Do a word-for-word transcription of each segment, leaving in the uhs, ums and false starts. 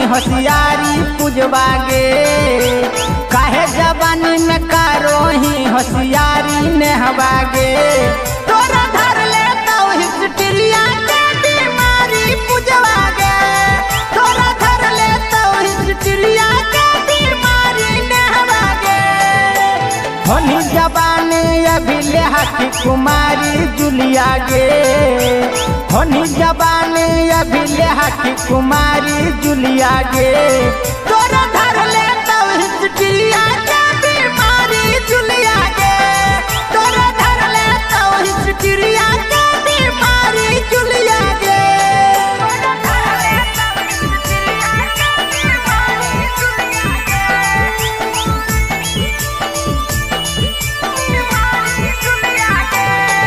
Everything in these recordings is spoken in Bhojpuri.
होशियारी पूजबागे काहे जवानी में कारोही होशियारी नेहबागे तोरा धर ले तो हिस्ट्रिया के बीमारी पूजबागे तोरा धर ले तो हिस्ट्रिया के बीमारी नेहबागे होनी जवानी अभी लेहा की कुमारी जुलिया गे होनी जवानी अभी लेहा की कुमारी जुलिया गे तोरा धर ले तो हिस्ट्रिया के बीमारी जुलिया गे तोरा धर ले तो हिस्ट्रिया के बीमारी जुलिया गे तोरा धर ले तो हिस्ट्रिया के बीमारी जुलिया गे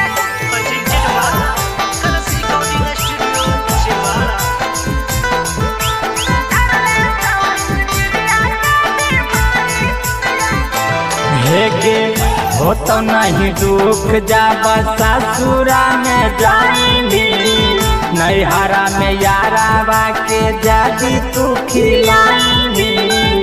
हेगे हो तो नहीं दुख जाब ससुरा में जाएंगी नैहरा में यारावा के जादी तू खिलाएंगी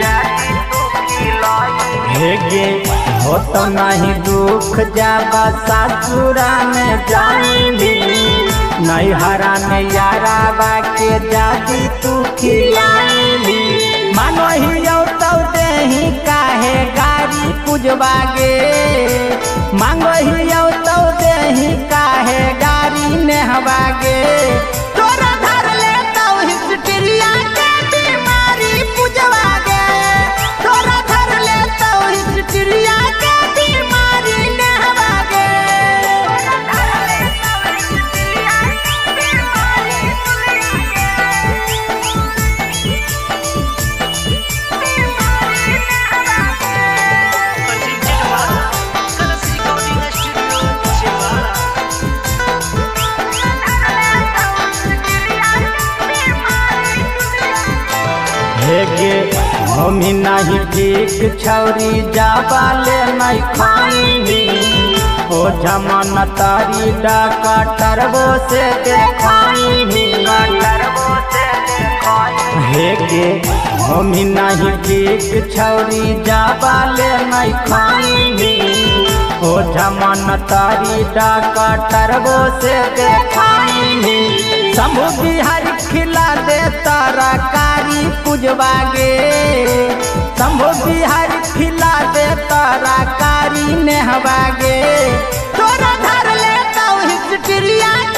हेगे हो तो नहीं दुख जाब ससुरा में जाएंगी नैहरा में यारावा के जादी तू खिलाएंगी मानो ही तो देही काहे गारी पूजबागे मांगो ही तो देही काहे गारी नेहबागे तोरा धर ले तो हिस्ट्रिया के बीमारी पूजबागे तोरा धर ले तो हिस्ट्रिया के बीमारी नेहबागे तोरा धर ले तो हिस्ट्रिया के बीमारी हेगे हमी नहीं ठीक छौरी जाबाले नहीं खाएंगी ओ जमन तारी डाका टरबो से देखाएंगी हेगे हमी नहीं ठीक छौरी जाबाले नहीं खाएंगी ओ जमन तारी डाका टरबो से देखाएंगी शंभु बिहारी खिला दे तारा कारी पूजबागे शंभु बिहारी खिला दे तारा कारी नेहबागे तोरा धर ले तो हिस्ट्रिया